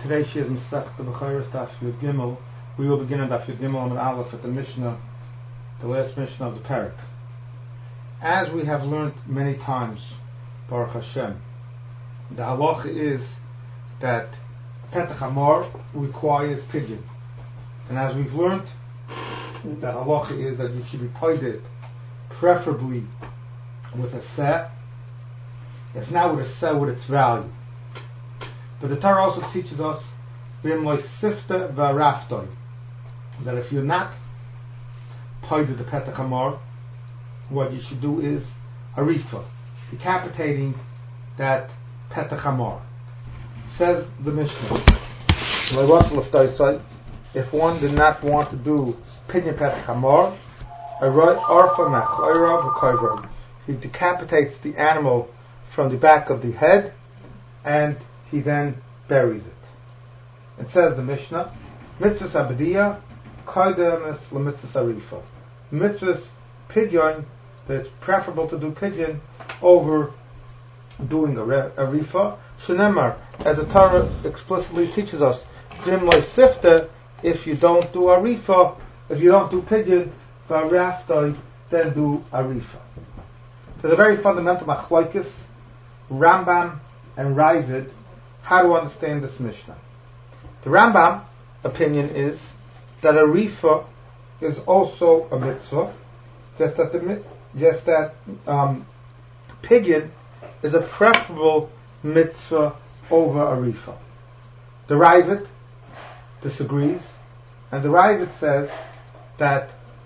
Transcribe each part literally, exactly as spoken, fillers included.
Today she is Masech the Bechayres Daf Yud Gimel. We will begin on Daf Yud Gimel and Aleph at the Mishnah, the last Mishnah of the Parak. As we have learned many times, Baruch Hashem, the halacha is that Petach Hamor requires pidyon. And as we've learned, the halacha is that you should be paided preferably with a seh, if not with a seh with its value. But the Torah also teaches us that if you're not paided the Petach Hamor, what you should do is arifa, decapitating that Petach Hamor. Says the Mishnah, if one did not want to do Pinyan Petach Hamor, he decapitates the animal from the back of the head and he then buries it. It says the Mishnah, Mitzvahs Abediyah, Kaidemis L'Mitzvahs Arifa. Mitzvahs Pidyon, that it's preferable to do Pidyon over doing a Arifa. Shenemar, as the Torah explicitly teaches us, Vim Lo Sifta, if you don't do Arifa, if you don't do Pidyon, V'Araftoi, then do Arifa. There's a very fundamental machlokes, Rambam and Ravid, how to understand this Mishnah. The Rambam opinion is that a rifa is also a mitzvah, just that the just that um, pidyon is a preferable mitzvah over a rifa. The Ravid disagrees, and the Ravid says that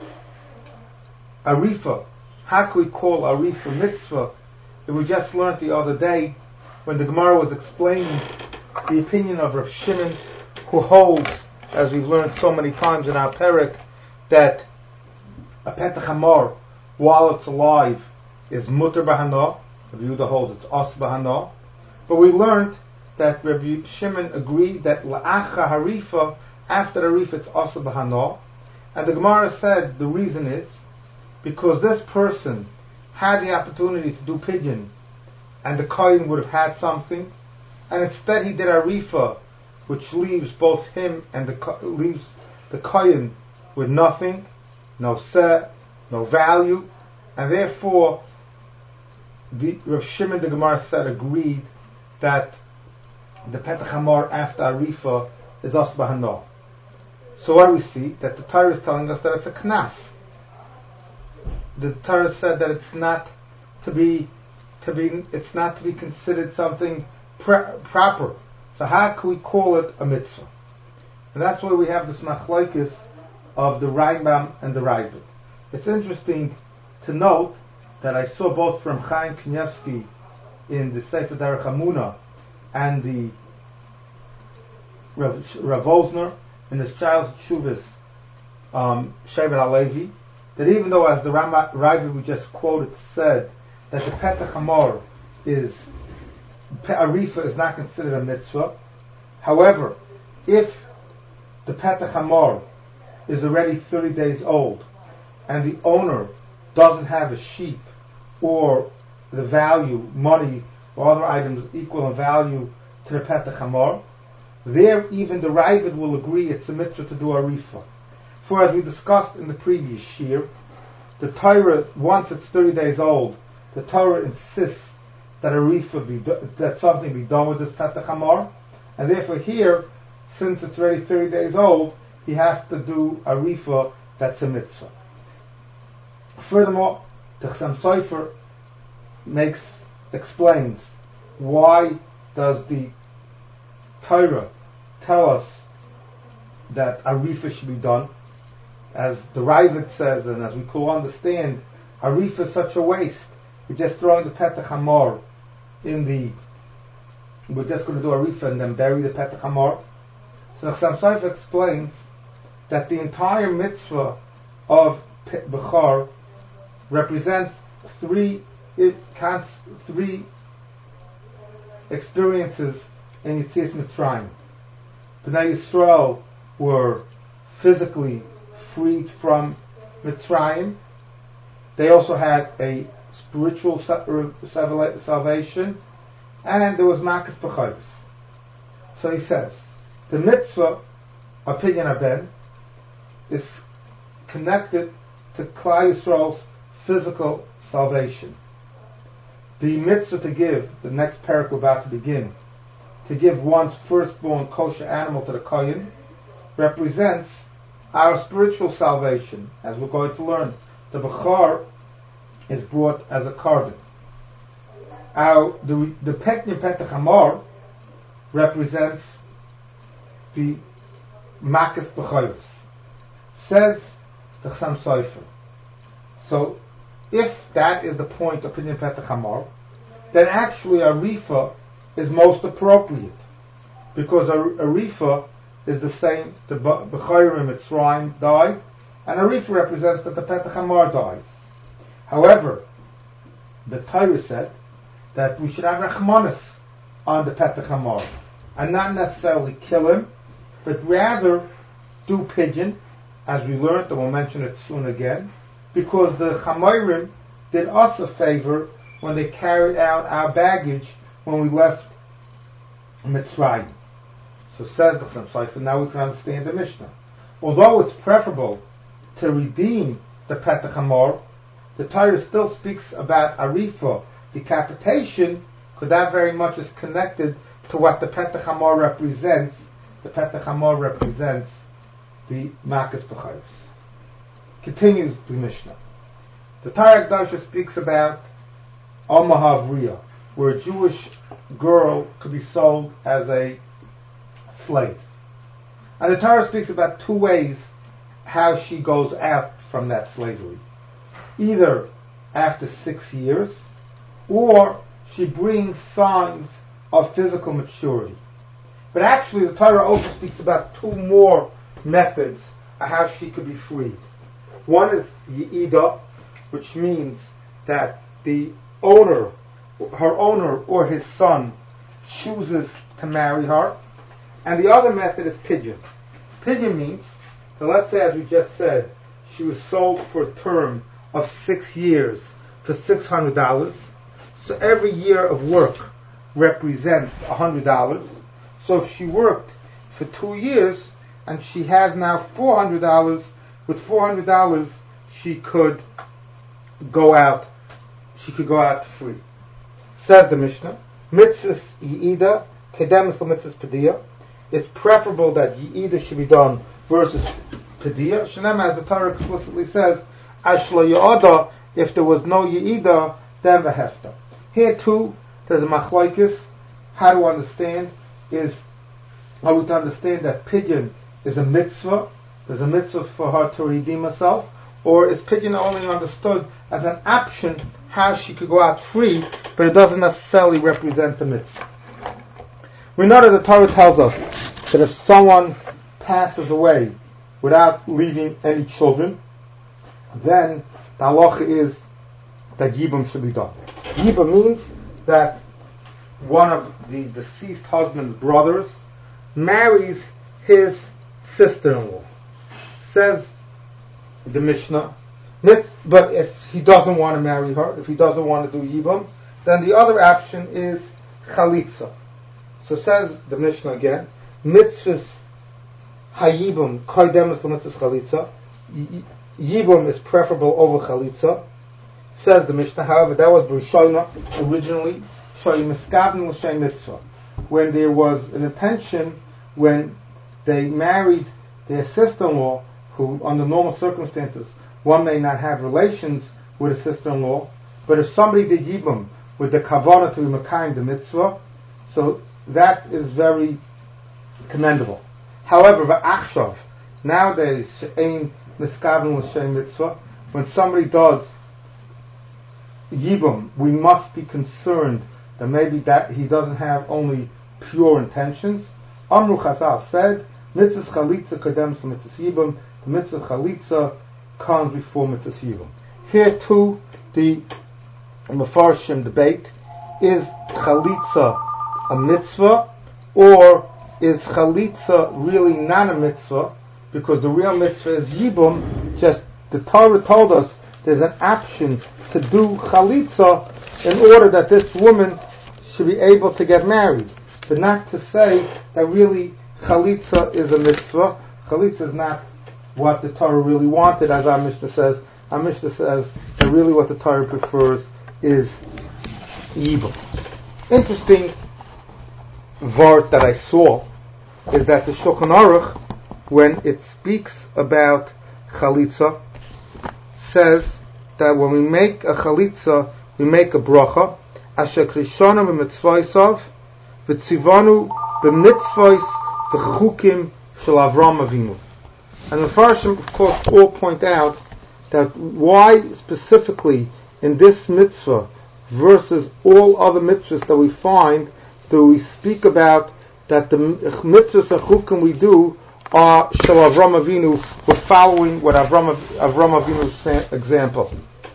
a rifa, how can we call a rifa mitzvah? That we just learned the other day when the Gemara was explaining the opinion of Rav Shimon, who holds, as we've learned so many times in our Perek, that a Petach Hamor, while it's alive, is mutter b'hana. Rav Yehuda holds it's os b'hana. But we learned that Rav Shimon agreed that la'acha harifa, after the harifa it's os b'hana. And the Gemara said the reason is because this person had the opportunity to do pidyon, and the kohen would have had something, and instead he did a rifa, which leaves both him and the leaves the kohen with nothing, no seh, no value, and therefore the Rav Shimon the Gemara said agreed that the Petach Hamor after a rifa is os b'hana. So what do we see? That the Torah is telling us that it's a knas. The Torah said that it's not to be to be it's not to be considered something pre- proper. So how can we call it a mitzvah? And that's why we have this machlokes of the Rambam and the Ravid. It's interesting to note that I saw both from Chaim Kanievsky in the Sefer Derech Hamuna and the Rav, Rav Osner in his Child's Tshuvas um, Shevet HaLevi, that even though, as the Ravid we just quoted said, that the Petach Hamor is, Arifa is not considered a mitzvah. However, if the Petach Hamor is already thirty days old, and the owner doesn't have a sheep, or the value, money, or other items equal in value to the Petach Hamor, there even the Ravid will agree it's a mitzvah to do Arifa. For as we discussed in the previous year, the Torah, once it's thirty days old, the Torah insists that a rifa be do, that something be done with this Petach Hamor, and therefore here, since it's already thirty days old, he has to do a rifa that's a mitzvah. Furthermore, the Chassam Sofer makes explains why does the Torah tell us that a rifa should be done. As the Ravid says, and as we could understand, a rifa is such a waste. We're just throwing the Petach Hamor in the, we're just going to do a rifa and then bury the Petach Hamor. So the Chassam Sofer explains that the entire mitzvah of Bechor represents three, it counts three experiences in Yetzias Mitzrayim. Bnei Yisrael were physically freed from Mitzrayim. They also had a spiritual salvation, and there was Makas B'chayis. So he says, The mitzvah of Pidyon Haben is connected to Klal Yisrael's physical salvation. The mitzvah to give, the next parak we're about to begin, to give one's firstborn kosher animal to the kohen, represents our spiritual salvation. As we're going to learn, the bechor is brought as a korban. Our the the Pidyon Petach Hamor represents the makas bechoros. Says the Chassam Sofer. So, if that is the point of Pidyon Petach Hamor, then actually a rifa is most appropriate, because a, a rifa is the same. The bechorim Mitzrayim died, and a rifa represents that the Petach Hamor dies. However, the Torah said that we should have rachmanis on the Petach Hamor, and not necessarily kill him, but rather do pidyon, as we learned, and we'll mention it soon again, because the Chamorim did us a favor when they carried out our baggage when we left Mitzrayim. So says the Chassam Sofer, now we can understand the Mishnah. Although it's preferable to redeem the Petach Hamor, the Torah still speaks about Arifa, decapitation, because that very much is connected to what the Petach Hamor represents. The Petach Hamor represents the Makas B'chayos. Continues the Mishnah. The Torah Kedosha speaks about Alma Havriya, where a Jewish girl could be sold as a slave. And the Torah speaks about two ways how she goes out from that slavery. Either after six years, or she brings signs of physical maturity. But actually the Torah also speaks about two more methods of how she could be freed. One is Ye'idah, which means that the owner, her owner or his son, chooses to marry her. And the other method is Pidyon. Pidyon means that, let's say, as we just said, she was sold for a term of six years for six hundred dollars. So every year of work represents one hundred dollars. So if she worked for two years and she has now four hundred dollars, with four hundred dollars she could go out, she could go out free. Says the Mishnah, Mitzvahs Ye'idah, Kedemus Mitzvahs Pediah. It's preferable that Ye'idah should be done versus Pediah. Shalem, as the Torah explicitly says, Ashla Ye'ada, if there was no Ye'idah, then Vehefta. Here too, there's a machlokes. How to understand is, are we to understand that Pidyon is a mitzvah? There's a mitzvah for her to redeem herself, or is Pidyon only understood as an option how she could go out free, but it doesn't necessarily represent the mitzvah? We know that the Torah tells us that if someone passes away without leaving any children, then the halacha is that yibum should be done. Yibum means that one of the deceased husband's brothers marries his sister-in-law. Says the Mishnah, but if he doesn't want to marry her, if he doesn't want to do yibum, then the other option is chalitza. So says the Mishnah again, mitzvahs hayibum kodemus l'mitzvahs chalitza. Yibum is preferable over chalitza. Says the Mishnah, however, that was b'rishona originally, shoyim miskavim l'shem mitzvah, when there was an intention, when they married their sister-in-law, who under normal circumstances one may not have relations with a sister-in-law, but if somebody did yibum with the kavanah to be mekayim the mitzvah, so that is very commendable. However, v'achshav, nowadays, she'ein miskavim l'shem mitzvah, when somebody does yibum, we must be concerned that maybe that he doesn't have only pure intentions. Amru Chazal said, mitzvah chalitza kadems mitzvah yibum, the mitzvah chalitza comes before mitzvah yibum. Here too, the Mefarshim debate, is chalitza a mitzvah, or is chalitza really not a mitzvah, because the real mitzvah is yibum. Just the Torah told us there's an option to do chalitza in order that this woman should be able to get married, but not to say that really chalitza is a mitzvah. Chalitza is not what the Torah really wanted, as our Mishnah says. Our Mishnah says that really what the Torah prefers is evil. Interesting vart that I saw is that the Shulchan Aruch, when it speaks about chalitza, says that when we make a chalitza, we make a bracha, asher krishana b'mitzvaysav, v'tzivanu b'mitzvays v'chukim shel Avram Avinu. And the Farshim, of course, all point out that why specifically in this mitzvah versus all other mitzvahs that we find do we speak about that the mitzvahs and chukim we do are shel Avram Avinu. We're following what Avram, Avram Avinu's example.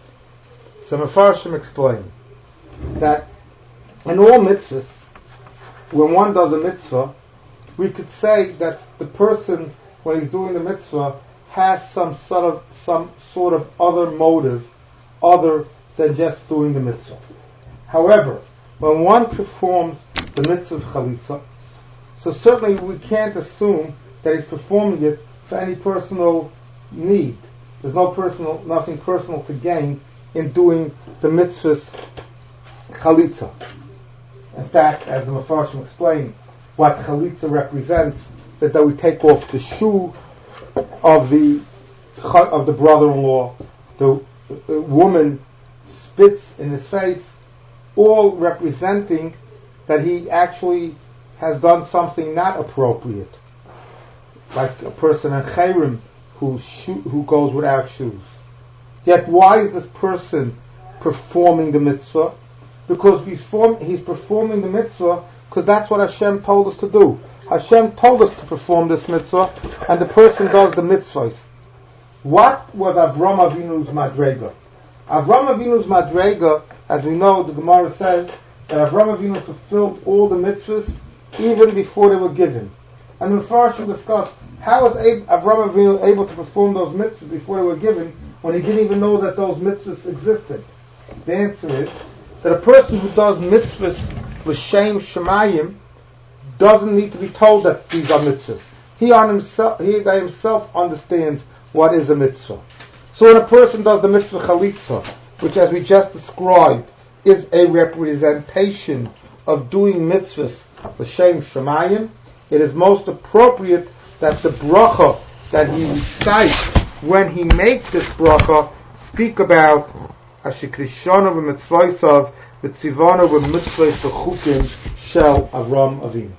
So Mefarshim explain that in all mitzvahs, when one does a mitzvah, we could say that the person, when he's doing the mitzvah, has some sort of some sort of other motive other than just doing the mitzvah. However, when one performs the mitzvah of chalitza, so certainly we can't assume that he's performing it for any personal need. There's no personal, nothing personal to gain in doing the mitzvah's chalitza. In fact, as the Mefarshim explained, what chalitza represents is that we take off the shoe of the of the brother-in-law, the, the woman spits in his face, all representing that he actually has done something not appropriate, like a person in Chayrim who sho- who goes without shoes. Yet why is this person performing the mitzvah? Because he's, form- he's performing the mitzvah because that's what Hashem told us to do. Hashem told us to perform this mitzvah, and the person does the mitzvahs. What was Avram Avinu's madrega? Avram Avinu's madrega, as we know, the Gemara says that Avram Avinu fulfilled all the mitzvahs even before they were given. And the Mefarshim discussed how was Avram Avinu able to perform those mitzvahs before they were given when he didn't even know that those mitzvahs existed. The answer is that a person who does mitzvahs l'shem shemayim doesn't need to be told that these are mitzvahs. He on himself, he by himself understands what is a mitzvah. So when a person does the mitzvah chalitza, which as we just described is a representation of doing mitzvahs l'shem shemayim, it is most appropriate that the bracha that he recites when he makes this bracha speak about asher krishana b'mitzvaysav v'tzivanu b'mitzvayis v'chukim shel Avram Avinu.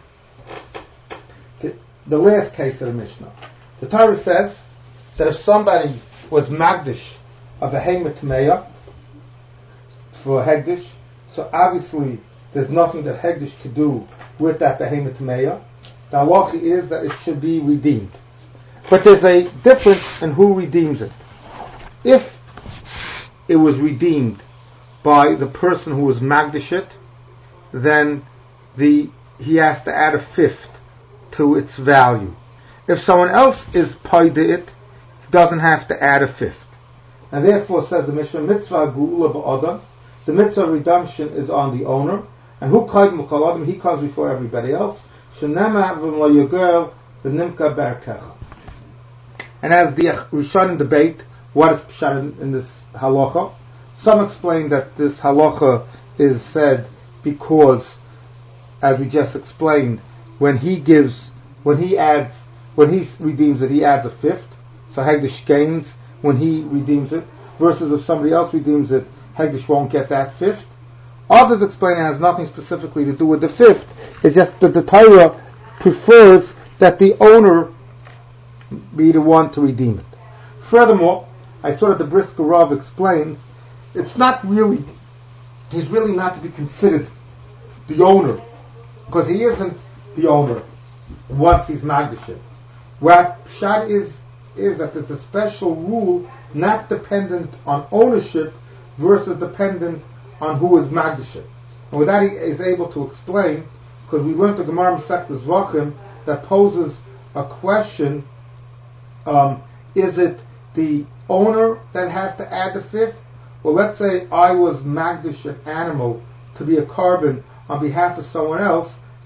The last case of the Mishnah. The Torah says that if somebody was magdish of a heimat meya for a hegdish, so obviously there's nothing that hegdish could do with that heimat meya. The halacha is that it should be redeemed. But there's a difference in who redeems it. If it was redeemed by the person who was magdish it, then the he has to add a fifth to its value. If someone else is paid it, he doesn't have to add a fifth. And therefore, says the Mishnah, mitzvah gu'ula ba'adam, the mitzvah of redemption is on the owner, and who kaidmu kol adam, he comes before everybody else. Shenema v'lo yogel v'nimka berkecha. And as the Rishonim debate what is pshat in, in this halacha, some explain that this halacha is said because, as we just explained, when he gives, when he adds, when he redeems it, he adds a fifth. So Hegdish gains when he redeems it, versus if somebody else redeems it, Hegdish won't get that fifth. Others explain it has nothing specifically to do with the fifth. It's just that the Torah prefers that the owner be the one to redeem it. Furthermore, I saw that the Brisker Rav explains, it's not really, he's really not to be considered the owner, because he isn't the owner once he's magdish. What pshat is, is that it's a special rule not dependent on ownership versus dependent on who is magdish. And with that he is able to explain, because we learned the Gemara Masechtas Zvachim that poses a question, um, is it the owner that has to add the fifth? Well, let's say I was magdish an animal to be a carbon on behalf of someone else.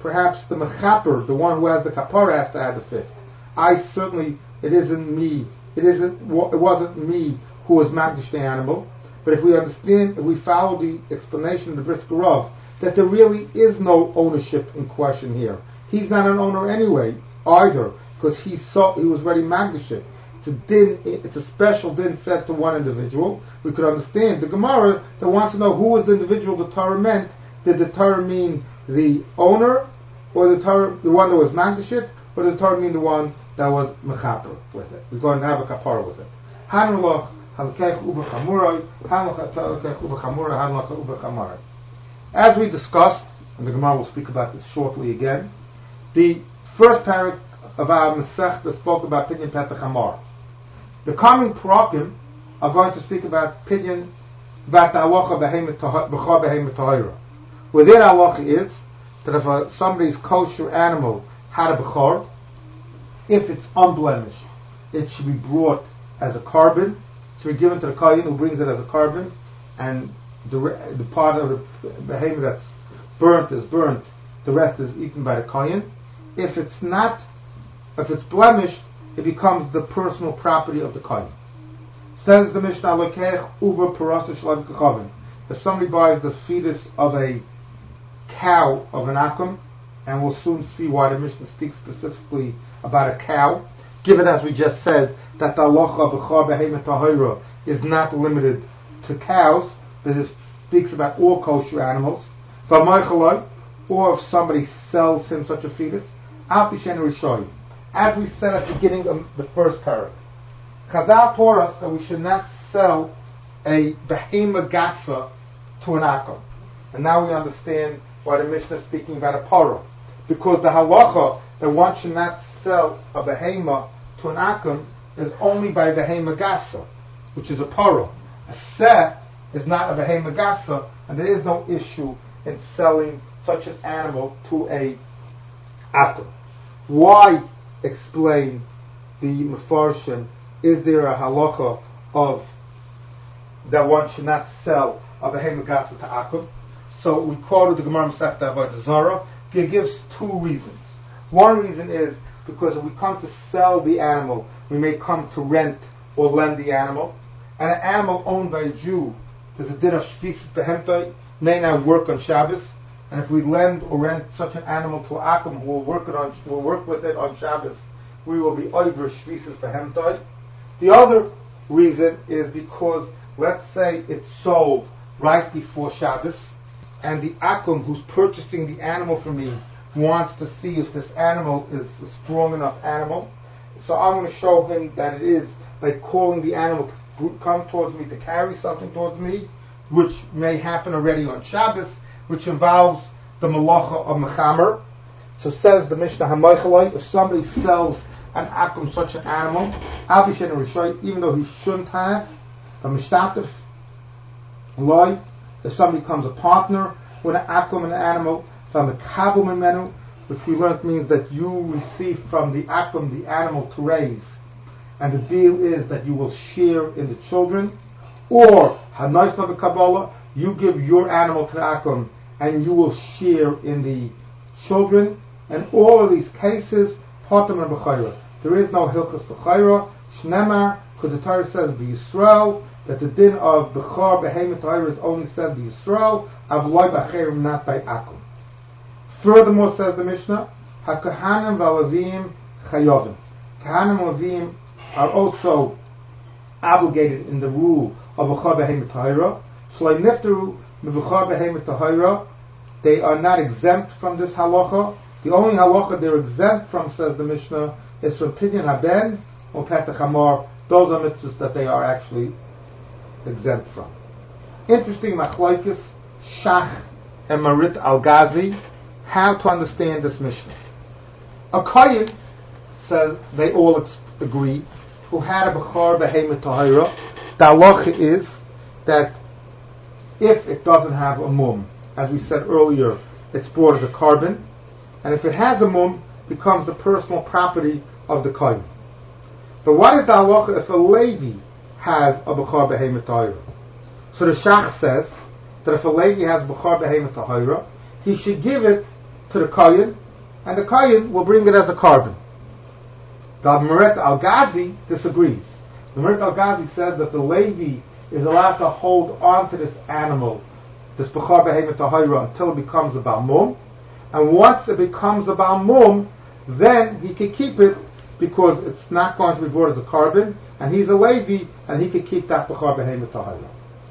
perhaps the mechaper, the one who has the kapara, has to add the fifth. I certainly, it isn't me, it isn't, it wasn't me who was magdish the animal. But if we understand, if we follow the explanation of the Brisker Rav, that there really is no ownership in question here. He's not an owner anyway, either, because he saw, he was already magdish. It's a din, it's a special din set to one individual. We could understand the Gemara that wants to know who was the individual the Torah meant. Did the Torah mean the owner, or the Torah, the one that was magdish, or did the Torah mean the one that was mechaper with it? We're going to have a kapara with it. Hanulach halakech uba chamurai, hanulach halakech uba chamurai, hanulach uba chamarai. As we discussed, and the Gemara will speak about this shortly again, the first parak of our Masechta spoke about Pidyon Petach Hamar. The coming Parakim are going to speak about Pidyon Vat Halacha B'Chor Behemet Tahira. Within halacha is that if a, somebody's kosher animal had a B'chor, if it's unblemished, it should be brought as a carbon, should be given to the kohen who brings it as a carbon, and the, the part of the behemoth that's burnt is burnt, the rest is eaten by the kohen. If it's not, if it's blemished, it becomes the personal property of the kohen. Says the Mishnah, Lekech uber parasa shelav kechavim. If somebody buys the fetus of a cow of an akum, and we'll soon see why the Mishnah speaks specifically about a cow, given as we just said that the halacha b'chor behemet tahira is not limited to cows, that it speaks about all kosher animals. Or if somebody sells him such a fetus, as we said at the beginning of the first parak, Chazal taught us that we should not sell a behema gasa to an akum. And now we understand why the Mishnah is speaking about a parah. Because the halacha that one should not sell a behema to an akum is only by behema gasa, which is a parah. A set is not a behema gasa, and there is no issue in selling such an animal to a akum. Why explain the Mefarshim? Is there a halacha of that one should not sell a behema gasa to akum? So we quoted the Gemara Masechta Avodah Zarah. It gives two reasons. One reason is because if we come to sell the animal, we may come to rent or lend the animal. And an animal owned by a Jew, there's a din of shvisis behemtoi, may not work on Shabbos. And if we lend or rent such an animal to akum who will work it on, will work with it on Shabbos, we will be over shvisis behemtoi. The other reason is because, let's say it's sold right before Shabbos, and the akum who's purchasing the animal from me wants to see if this animal is a strong enough animal. So I'm going to show him that it is by calling the animal to come towards me, to carry something towards me, which may happen already on Shabbos, which involves the malacha of mechamer. So says the Mishnah Hamoichaloi, if somebody sells an akum, such an animal, Abishen Rishoy, even though he shouldn't have, a mishtatif, loy, if somebody becomes a partner with an akum and an animal, from a kabum menu, which we learned means that you receive from the akum the animal to raise, and the deal is that you will share in the children, or hanaisma b'kabbalah, you give your animal to the akum and you will share in the children. And all of these cases, patam and b'chayra. There is no hilchas b'chayra, shnemar, because the Torah says b'Yisrael, that the din of b'chor behemet tahira is only said b'Yisrael, avloi b'chayrim, not by akum. Furthermore, says the Mishnah, HaKahanim v'Alevim chayovim. Kahanim and Levim are also obligated in the rule of b'chor behemet tahira. Shloi nifteru b'chor behemet tahira. They are not exempt from this halacha. The only halacha they're exempt from, says the Mishnah, is from Pidyon Haben or Petach Hamar. Those are mitzvahs that they are actually exempt from. Interesting machlokes, Shach and Marit Al-Ghazi, how to understand this Mishnah. A kohen, says they all ex- agree, who had a b'chor behemet tahira, the halacha is that if it doesn't have a mum, as we said earlier, it's brought as a carbon, and if it has a mum, it becomes the personal property of the kohen. But what is the halacha if a Levi has a b'chor behemet tahira? So the Shach says that if a Levi has b'chor behemet tahira, he should give it to the Kohen, and the Kohen will bring it as a carbon. The Meret Al-Ghazi disagrees. The Meret Al-Ghazi says that the Levi is allowed to hold on to this animal, this Bechor Behemoth Tahira, until it becomes a Balmum, and once it becomes a Balmum, then he can keep it because it's not going to be brought as a carbon, and he's a Levi, and he can keep that Bechor Behemoth Tahira.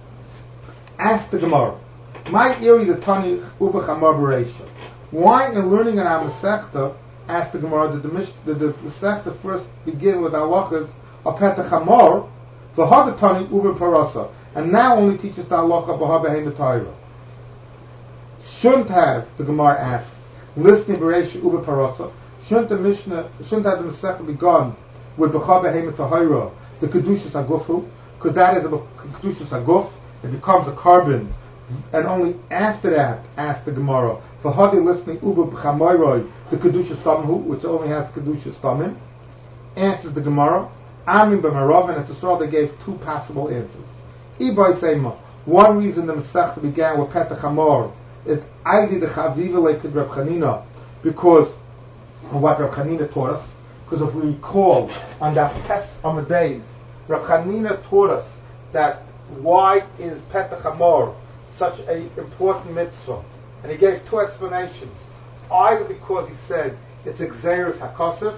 Ask the Gemara, my iri the Tani Uba Chamar Bereisha. Why in learning an Masechta, ask the Gemara, did the, Mish, did the Masechta first begin with halachas of Petach Hamor, the Hadatani Uba Parasa, and now only teaches the halacha B'Ha Behemoth Tahira? Shouldn't have, the Gemara asks, listening Bereisha Uba Parasa, shouldn't the Mishnah, shouldn't have the Masechta begun with B'Ha Behemoth Tahira, the Kedushas Agufu, because that is a Kedushas Aguf, it becomes a carbon, and only after that, ask the Gemara, for Hadi listening Uba B'Chamoiroi, the Kedushas Tamhu, which only has Kedushas Tamim, answers the Gemara, Amin B'Marav, and at the Surah they gave two possible answers. Ibai Seima, one reason the Masechta began with Petach Hamor is Aidi the Chaviva like Reb Chanina, because of what Reb Chanina taught us, because if we recall on that test on the days, Reb Chanina taught us that why is Petach Hamor such an important mitzvah? And he gave two explanations. Either because he said it's Exeris HaKosef,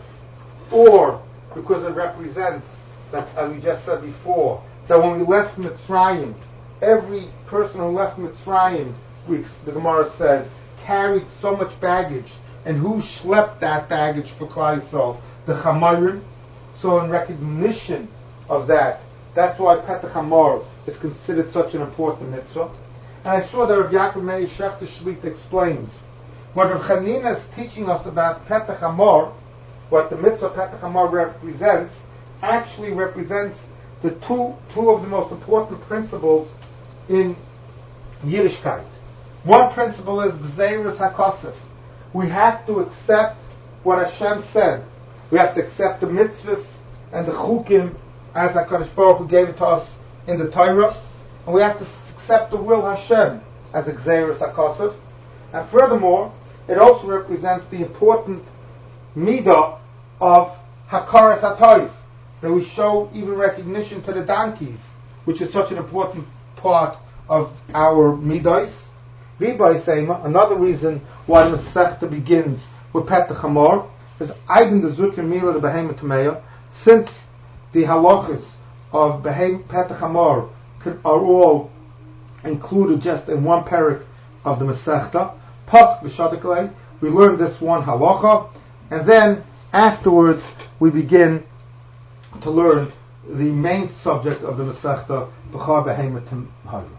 or because it represents that, as we just said before, that when we left Mitzrayim, every person who left Mitzrayim, we, the Gemara said, carried so much baggage, and who schlepped that baggage for Klal Yisrael? The Chamarim. So in recognition of that, that's why Petach Hamor is considered such an important mitzvah. And I saw that Rav Yaakov Meir Shechter Shlit explains what Rav Chanina is teaching us about Petach Hamor, what the mitzvah Petach Hamor represents, actually represents the two two of the most important principles in Yiddishkeit. One principle is Gzeirus HaKosef. We have to accept what Hashem said. We have to accept the mitzvahs and the chukim as HaKadosh Baruch Hu gave it to us in the Torah, and we have to accept the will of Hashem as a Gzeirus HaKosef. And furthermore, it also represents the important midah of Hakaras HaToif, that we show even recognition to the donkeys, which is such an important part of our midos. V'ibay Seima, another reason why the Masechta begins with Petach Hamor is Eidin the Zutra Mila the Behemoth Tameya, since the halachas of Behem Petach Hamor are all included just in one parak of the Masechta. Pasuk v'shadiklei, we learn this one halacha, and then afterwards we begin to learn the main subject of the Masechta, B'char Behemoth Tahira.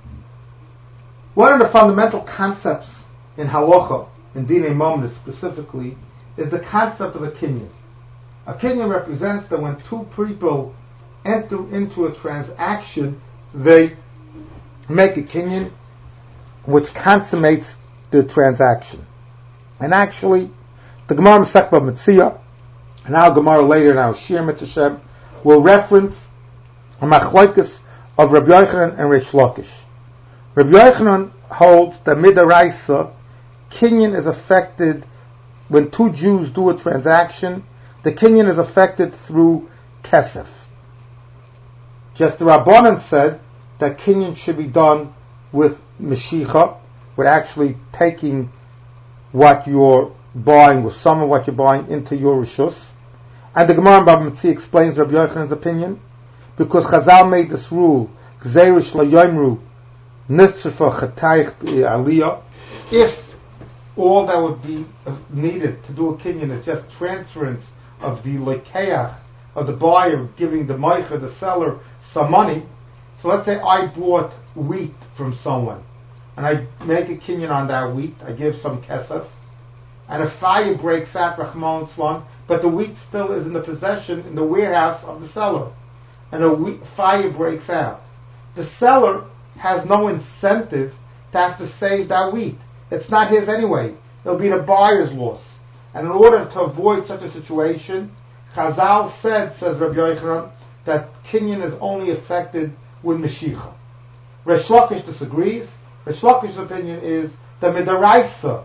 One of the fundamental concepts in halacha, in Dinei Maimonides specifically, is the concept of a kinyan. A kinyan represents that when two people enter into a transaction, they make a kinyan which consummates the transaction. And actually, the Gemara Masechta Metzia, and our Gemara later, now Shir Mitzvah, will reference a machlokes of Rabbi Yochanan and Reish Lakish. Rabbi Yochanan holds that midaraisa, kinyan is affected when two Jews do a transaction. The kinyan is affected through kesef. Just the Rabbanan said that kinyan should be done with meshicha, with actually taking what you're buying, with some of what you're buying into your rishus. And the Gemara in Bava Metzia explains Rabbi Yochanan's opinion, because Chazal made this rule, Gzeirish la yomru nitzrefa chatayich aliyah. If all that would be needed to do a kinyan is just transference of the lekeach, of the buyer giving the meicher, the seller, some money. So let's say I bought wheat from someone, and I make a kinyan on that wheat, I give some kesef, and a fire breaks out, Rahman Slan, but the wheat still is in the possession, in the warehouse of the seller, and a wheat, fire breaks out. The seller has no incentive to have to save that wheat. It's not his anyway. It'll be the buyer's loss. And in order to avoid such a situation, Chazal said, says Rabbi Yochanan, that kinyan is only affected with Meshicha. Reish Lakish disagrees. Reish Lakish's opinion is that midaraisa, a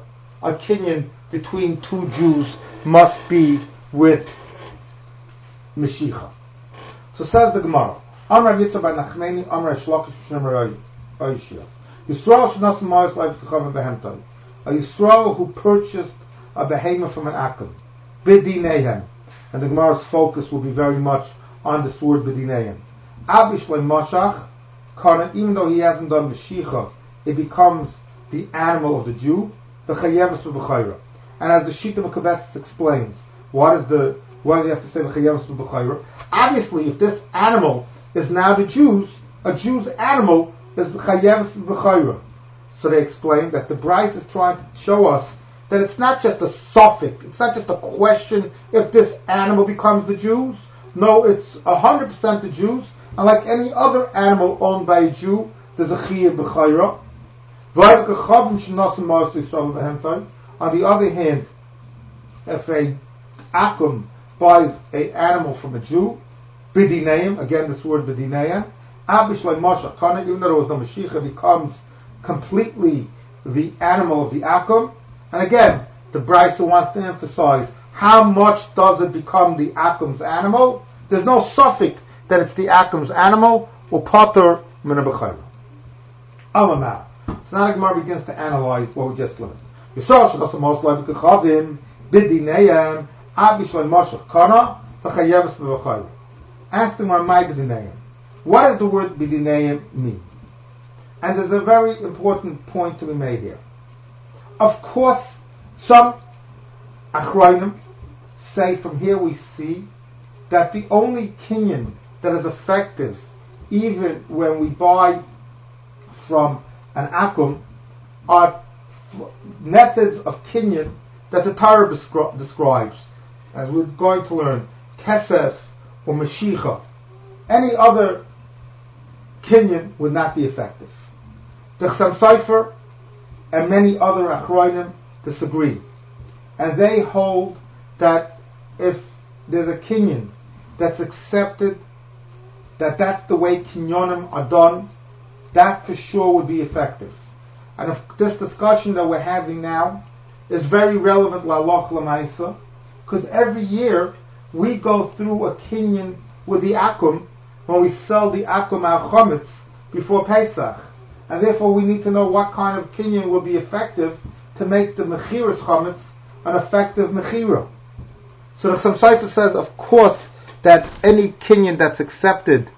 a kinyan between two Jews must be with Meshicha. So says the Gemara, Amar Yitzhak by Nachmeni, Amar Shlokish Shnemer Oishia. Yisrael Shnas Ma'is Leib Kechavim Behemtai. A Yisrael who purchased a behemoth from an Akum. B'dinehem. And the Gemara's focus will be very much on this word B'dinehem. Abish Le Mashach, even though he hasn't done Meshicha, it becomes the animal of the Jew. V'chayevus v'b'chayra. And as the Shita Mekabetzis explains, what is the why do you have to say v'chayevus v'b'chayra? Obviously, if this animal is now the Jews, a Jew's animal is v'chayevus v'b'chayra. So they explain that the Bryce is trying to show us that it's not just a suffix, it's not just a question if this animal becomes the Jews. No, it's one hundred percent the Jews, and like any other animal owned by a Jew, there's a chiyuv b'chayra. On the other hand, if a akum buys an animal from a Jew, b'dineim, again this word b'dineim, abish le mashach kana, even though there was no Mashiach, becomes completely the animal of the akum. And again, the Brisa wants to emphasize how much does it become the akum's animal. There's no suffix that it's the akum's animal, or pater min b'chayra. Alamah. So now the Gemara begins to analyze what we just learned. Yisrael sh'nasa mos lev kechavim b'dineim abish le mashach kana v'chayevus b'chayra. Ask the Gemara, my b'dineim. What does the word b'dineim mean? And there's a very important point to be made here. Of course, some achronim say from here we see that the only kinyan that is effective, even when we buy from an akum, are methods of kinyan that the Torah descri- describes, as we're going to learn, kesef or meshicha. Any other kinyan would not be effective. The Chassam Sofer and many other achronim disagree, and they hold that if there's a kinyan that's accepted, that that's the way kinyonim are done, that for sure would be effective. And if this discussion that we're having now is very relevant la'aloch l'maisa, because every year we go through a kinyan with the akum when we sell the akum al chometz before Pesach. And therefore we need to know what kind of kinyan will be effective to make the mechiras chometz an effective mechira. So the Chassam Sofer says, of course, that any kinyan that's accepted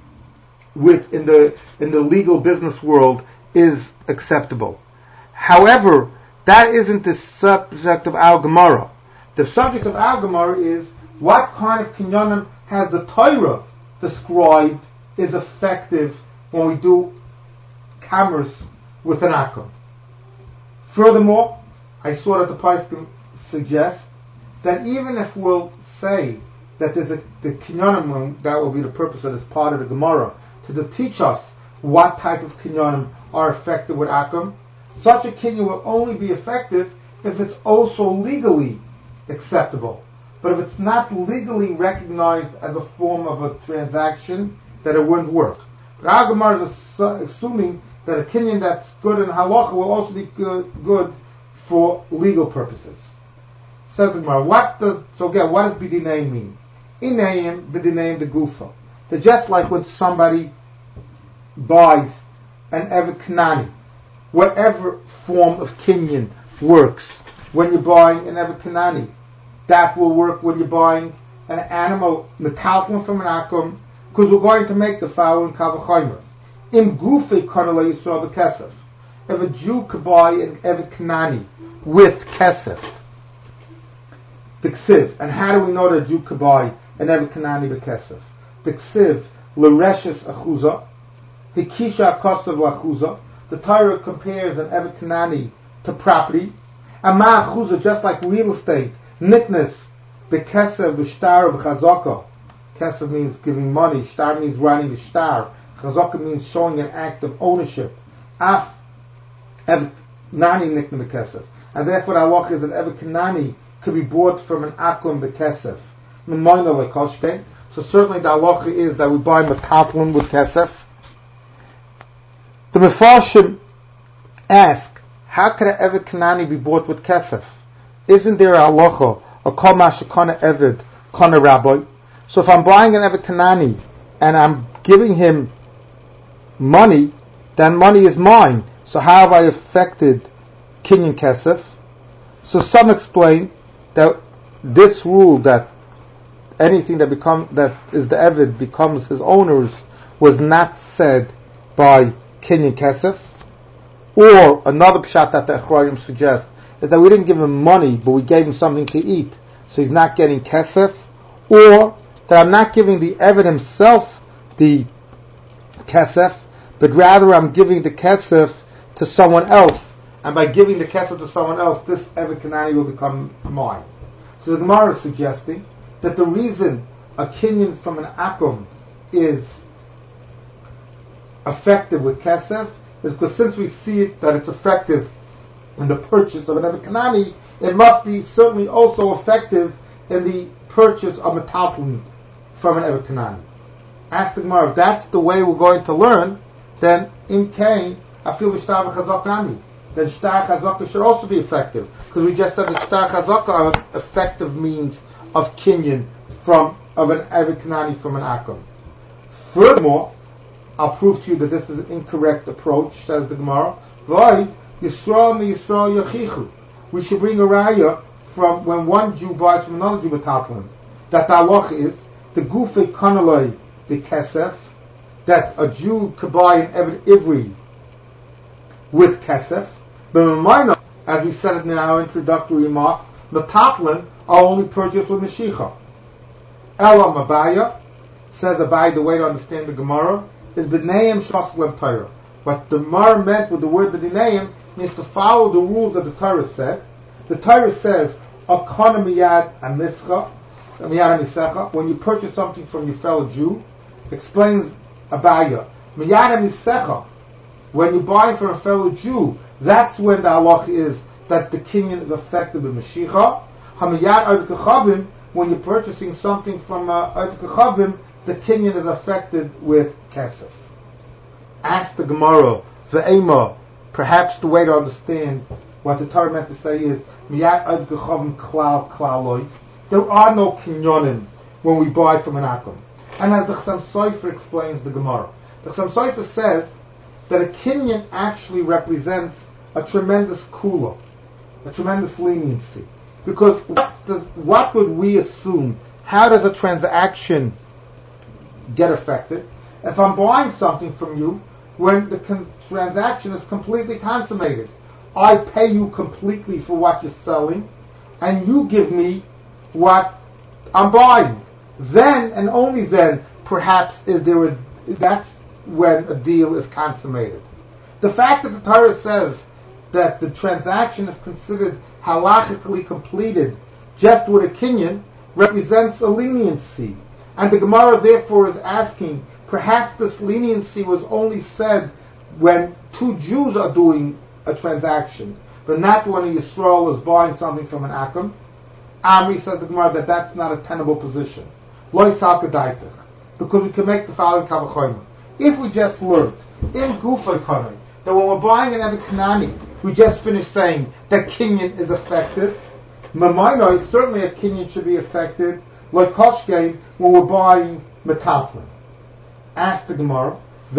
with in the in the legal business world is acceptable. However, that isn't the subject of our Gemara. The subject of our Gemara is what kind of kinyanim has the Torah described is effective when we do commerce with an akum. Furthermore, I saw that the Poskim suggests that even if we'll say that there's a the kinyanim, that will be the purpose of this part of the Gemara, to teach us what type of kinyanim are effective with akum, such a kinyan will only be effective if it's also legally acceptable. But if it's not legally recognized as a form of a transaction, that it wouldn't work. But our Gemara is assuming that a kinyan that's good in halacha will also be good, good for legal purposes. Says the Gemara, what does, so again, what does b'dineim mean? Ineim b'dineim de gufa. That just like when somebody buys an Evet Kanani, whatever form of kinyan works when you're buying an Evet Kanani, that will work when you're buying an animal metalton from an akum, because we're going to make the following kavachaymer. Im gufe kanalei yisrael b'kesef. If a Jew could buy an Evet Kanani with kesef, b'ksiv, and how do we know that a Jew could buy an Evet Kanani b'kesef? B'ksiv l'reshes achuza, hikisha kosav l'achuza. The Torah compares an Evet Kanani to property. And ma achuza, just like real estate, niknes, b'kesev, b'shtar, b'chazaka. Kesev means giving money, shtar means running a shtar, chazaka means showing an act of ownership. Af, Evet Kanani nikne b'kesev. And therefore the halach is that Evet Kanani could be bought from an akum b'kesef. So certainly the halacha is that we buy metalton with kesef. The Mefarshim ask, how could an Eved Kanani be bought with kesef? Isn't there a halacha, a kol mashakana Eved, kana rabbi? So if I'm buying an Eved Kanani and I'm giving him money, then money is mine. So how have I affected kinyan kesef? So some explain that this rule that anything that become that is the Eved becomes his owner's was not said by kinyan kesef. Or another pshat that the Echronim suggests is that we didn't give him money, but we gave him something to eat, so he's not getting kesef. Or that I'm not giving the Eved himself the kesef, but rather I'm giving the kesef to someone else, and by giving the kesef to someone else, this Eved Kanani will become mine. So the Gemara is suggesting that the reason a kinyan from an akum is effective with kesef is because since we see it that it's effective in the purchase of an Eved Kanani, it must be certainly also effective in the purchase of a metalton from an Eved Kanani. Ask the Gemara, if that's the way we're going to learn, then in Cain, I feel Shtar Chazak Nami. Then Shtar Chazaka should also be effective, because we just said that Shtar Chazaka are effective means of kinyan from of an Eved Kanani from an akum. Furthermore, I'll prove to you that this is an incorrect approach, says the Gemara. V'ay Yisrael mi Yisrael yachichu. We should bring a raya from when one Jew buys from another Jew metalton. That the halach is the gufe kanaloi the kesef, that a Jew could buy an Eved Ivri with kesef. But as we said it in our introductory remarks, metalton are only purchased with Mashiach. Ela Mabaya says Abai, the way to understand the Gemara is B'neim Shasklem Torah. What the Gemara meant with the word B'neim means to follow the rules that the Torah said. The Torah says Akana Miyad Amischa Miyad Amisecha. When you purchase something from your fellow Jew, explains Abaya Miyad Amisecha. When you buy from a fellow Jew, that's when the halach is that the kinyan is effective in Mashiach. Hamiyad Oivik Chavim, when you're purchasing something from uh, Oivik Chavim, the kinyan is affected with kesef. Ask the Gemara, Ve'ema, perhaps the way to understand what the Torah meant to say is, Miyad Oivik Chavim Klal Klaloi. There are no kinyonim when we buy from an akum. And as the Chassam Sofer explains the Gemara, the Chassam Sofer says that a kinyan actually represents a tremendous kula, a tremendous leniency. Because what does, what would we assume? How does a transaction get affected? If I'm buying something from you, when the con- transaction is completely consummated, I pay you completely for what you're selling, and you give me what I'm buying. Then, and only then, perhaps is there a, that's when a deal is consummated. The fact that the Torah says that the transaction is considered halachically completed just with a kinyan represents a leniency. And the Gemara therefore is asking, perhaps this leniency was only said when two Jews are doing a transaction, but not when a Yisrael is buying something from an akum. Amri says the Gemara that that's not a tenable position. Lo yisal k'daitach, because we can make the following kavachoyim. If we just learned in Gufay Kanai that when we're buying an Eved Kanani, we just finished saying that kinyan is effective. Mamainoi, certainly a kinyan should be effective, like Koshkein, when we're buying metalton. Ask the Gemara,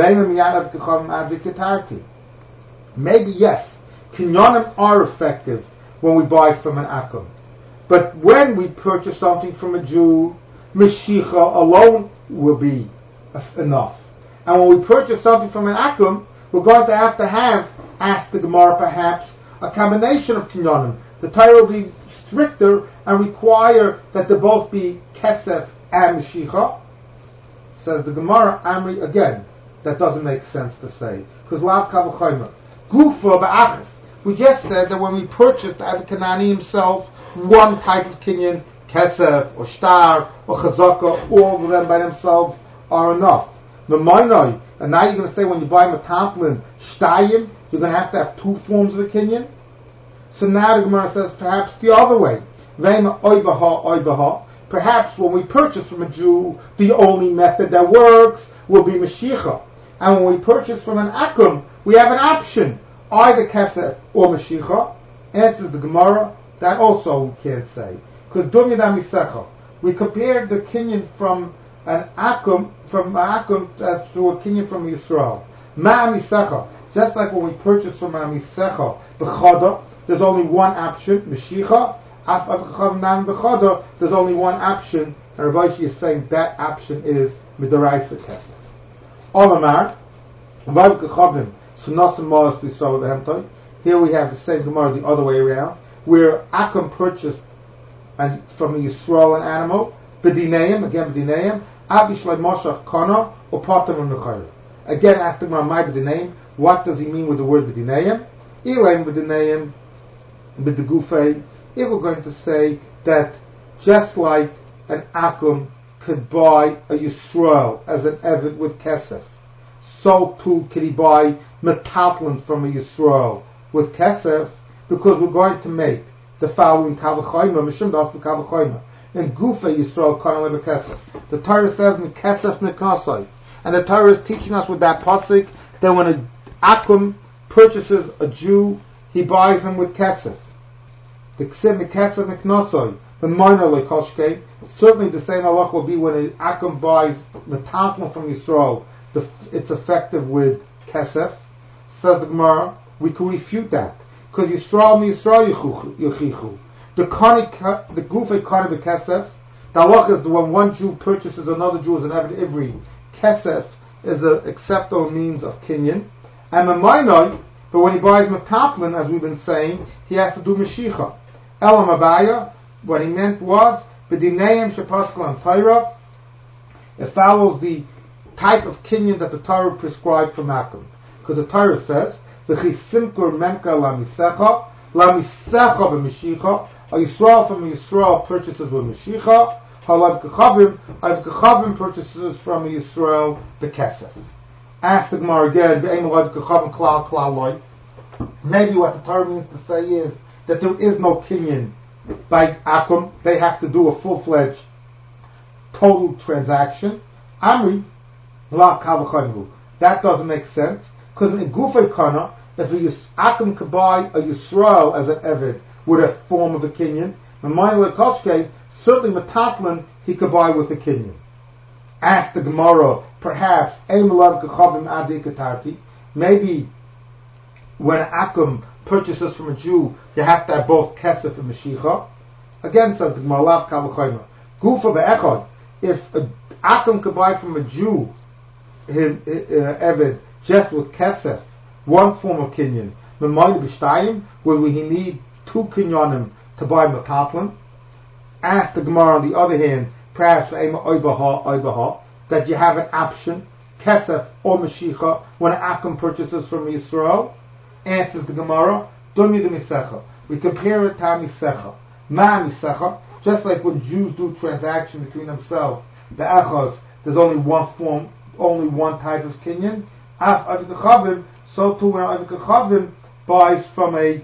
maybe yes, kinyanim are effective when we buy from an akum. But when we purchase something from a Jew, Mashiach alone will be enough. And when we purchase something from an akum, we're going to have to have, ask the Gemara perhaps, a combination of kinyanim. The Torah will be stricter and require that they both be kesef and Mashiach. Says the Gemara, Amri, again, that doesn't make sense to say. Because lav kavachayma, gufa ba'achas. We just said that when we purchased the Eved Kanani himself, one type of kinyan, kesef, or shtar, or chazaka, all of them by themselves are enough. Mamainoi, and now you're going to say when you buy metalton, shtayim, you're going to have to have two forms of a kinyan? So now the Gemara says perhaps the other way. Vema oibaha oibaha. Perhaps when we purchase from a Jew, the only method that works will be Mashiach. And when we purchase from an akum, we have an option. either kesef or Mashicha. Answers the Gemara, that also we can't say. Because Dumya da Misecha. We compared the kinyan from an akum, from an akum as to a kinyan from Yisrael. Ma Misecha. Just like when we purchase from a Misecha, B'chada, there's only one option, Mashicha. Af Avkachav Nam B'chada, there's only one option, and Rav Ashi is saying that option is Midaraisa Kesef. Olamar, Avkachavim, Shenosim Ma'as L'Yisrael L'Hemtoi. Here we have the same Gemara the other way around, where Akum purchased and from a Yisrael an animal, B'dineim, again B'dineim, Abishlai Moshach Kana, or Patam and Mechayr. Again, ask the Gemara, my B'dineim, what does he mean with the word B'dineim? Ilaim B'dineim, B'degufei. If we're going to say that just like an Akum could buy a Yisrael as an Eved with Kesef, so too could he buy Metatlan from a Yisrael with Kesef, because we're going to make the following Kavachoyma, Mishum Das Kavachoyma, in Gufa Yisrael Kanale Kesef. The Torah says in Kesef Nekasai, and the Torah is teaching us with that pasuk that when a Akum purchases a Jew, he buys him with Kesef. The Ksiv Kesef Nekasai, the minor like Koshke. Certainly the same halach will be when an Akum buys Metatlan from Yisrael. The, it's effective with Kesef. Says the Gemara, we can refute that. Because Yisrael mi Yisrael Yechichu. The Kani, the Gufei Kani Kesef, the halach is the when one Jew purchases another Jew as an Eved Ivri, Kesef is an acceptable means of Kinyan. And Mamainoi, but when he buys Metaplin, as we've been saying, he has to do Mashicha. Elam Abaya, what he meant was, B'dineim Shepaskal and Torah, it follows the type of Kinyan that the Torah prescribed for Makom. Because the Torah says, V'chisimkur memka la misecha, la misecha v'mishicha, a Yisrael from a Yisrael purchases with Mashicha, ha'lav kechavim, ha'lav kechavim purchases from a Yisrael b'kesef. Ask the Gemara again, v'eim ha'lav kechavim klal klal loy. Maybe what the Torah means to say is that there is no kinyan by Akum, they have to do a full-fledged total transaction. Amri, la kavachaymu. That doesn't make sense. Because in Gufei Kana, if a Yis, Akum could buy a Yisrael as an Eved with a form of a Kinyan, Mamayla Koshke, certainly Metatlan he could buy with a Kinyan. Ask the Gemara, perhaps, Eimelav Kechavim Adi Katarti, maybe when Akum purchases from a Jew, you have to have both Kesef and Mashicha. Again, says the Gemara, Lav Kavachayma. Gufa Be'echad, if a Akum could buy from a Jew, him, uh, Eved, just with Kesef, one form of Kinyan, will we need two Kinyanim to buy Metatlan? Ask the Gemara on the other hand, perhaps that you have an option, Kesef or Mashicha, when an Akum purchases from Yisrael. Answers the Gemara, Dumya de Misecha. We compare it to Misecha. Ma Misecha, just like when Jews do transactions between themselves, the Echos, there's only one form, only one type of Kinyan. Af Avkachavim, so too when Avkachavim buys from a